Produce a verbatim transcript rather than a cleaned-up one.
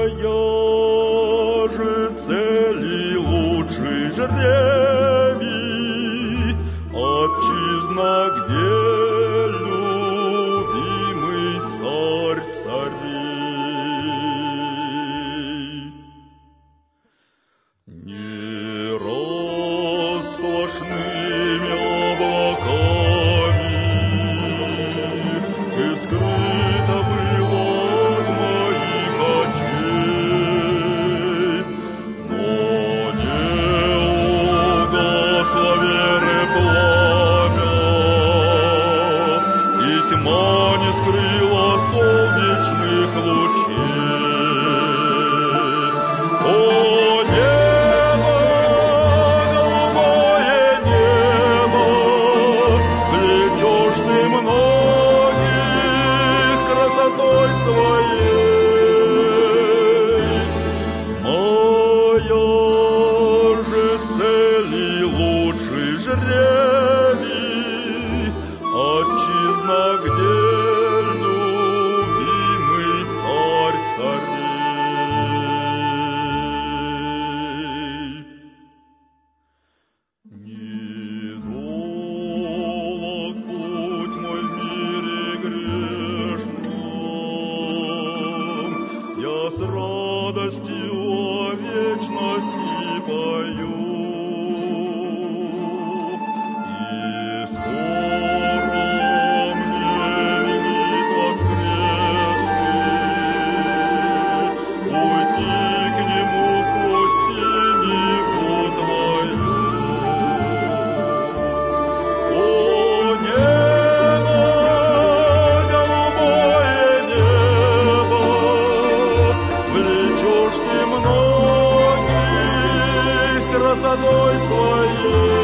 же цели лучший жребий, отчизна, где любимый царь царей. Не роскошными облаками и скрыто было от моих очей, но не угасло веры пламя, и тьма не скрыла солнечных лучей. О, небо, голубое небо, влечешь ты многих красотой своей. Моя же цель и лучший жребий, отчизна, где любимый царь царей. Недолг путь мой в мире грешном, я с радостью о вечности пою. И скоро мне винит воскресший уйти к нему сквозь синеву твою. О, небо, голубое небо, влечешь ты многих красотой своей.